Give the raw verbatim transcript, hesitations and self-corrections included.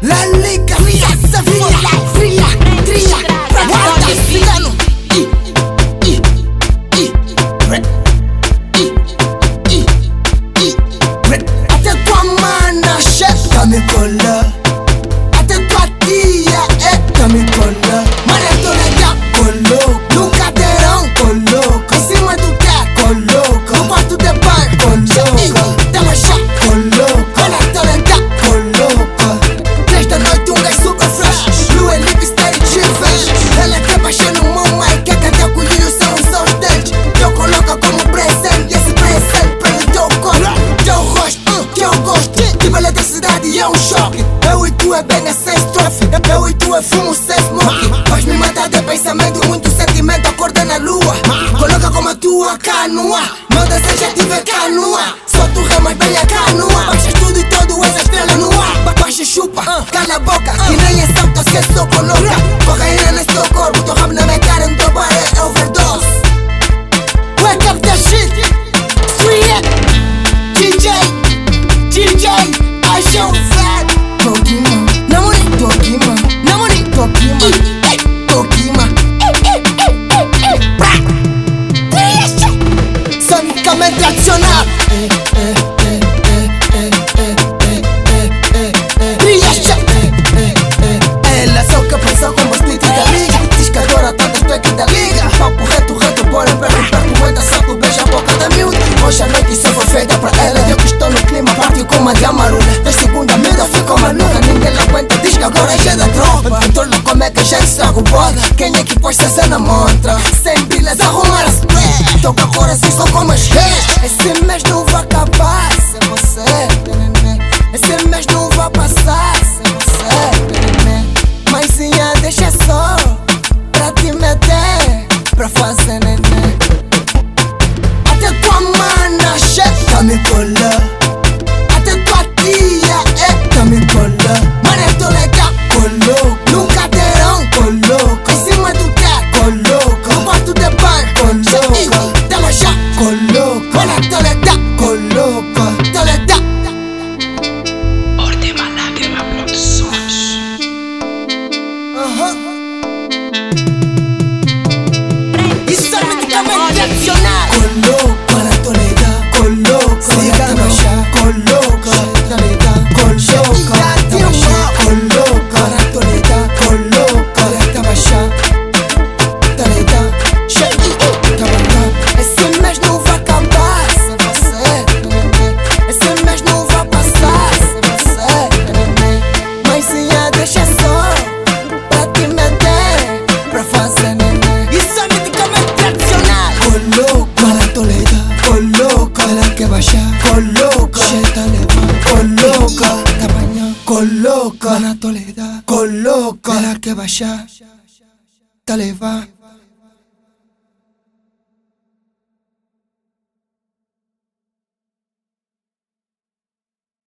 La liga fria, se fria, fria, tria, pra guarda cigano. I, I, I, re, I, I, I, re. Até tua mana chega me cola, até tua tia é me cola. Maneto legal, coloco, num cadeirão, coloco, em cima do teto, coloco, no quarto de banho, coloco, dama chá, coloco, maneto legal, coloco. Três da noite, um gás super fresh, Blue Elite Steady Chivas. Ela quer baixar no mão, mas quer cantar com o Lio, são os seus dentes. Eu coloco como presente, esse presente para o teu corpo, teu rosto, que eu gosto. Tipo eletricidade é um choque. Eu e tu é bem sem estrofe. Eu e tu é fumo sem smoke. Vais me matar de pensamento, muito sentimento, acorda na lua. Coloca como a tua canoa. Meu desejo é te ver canoa. Só tu remas bem a canoa. Baixas tudo e todo, essa estrela no ar. Baixa e chupa, cala a boca. Que nem é salto, se só coloca. Cocaína nesse teu corpo, teu rabo na minha cara, no teu bar é overdose. Wake up that shit. Sweet D J, D J, I show fat. Tokima, namori Tokima, namori Tokima, Tokima, sonicamente acionado. Ela só que pensou com bastante da liga. Diz que adora tantas tuecas da liga. Papo reto, reto, bora perto, perto, aguenta, só tu beija a boca da miúda. Hoje a noite só foi feita pra ela. Eu que estou no clima, partiu com uma de amarula. Da segunda medo, ficou maluca. Ninguém não aguenta, diz que agora já é da tropa. Então não como é que já estraga o boda. Quem é que pôs essa na montra? Sem bilhas, arrumar as spread. Toca coração só como as redes. Esse mês não vai acabar sem você. Esse mês não vai passar sem você. Mãezinha, deixa só pra te meter, pra fazer neném. Até tua mana chega me cola, até tua tia é me cola. Maneto legal, coloco, num cadeirão, coloco, em cima do teto, coloco, no quarto de banho, coloco, dama chá, coloco, maneto legal, coloco, te legal. Ordem Lágrima Produções. Aham. Isso é medicamente adicional. Coloco, maneto legal, coloco, dama chá, coloco, te legal, coloco, dama chá, coloco, maneto legal, coloco, dama chá, te legal, te legal. Esse mês não vai acabar sem você. Esse mês não vai passar sem você. Mãezinha, deixa só pra te meter, pra fazer neném. Isso é medicamente tradicional. Coloco, maneto legal, coloco, ela quer baixar, coloco, tá levando, coloco, tá banhando, coloco, maneto legal, coloco, ela quer baixar, tá levando.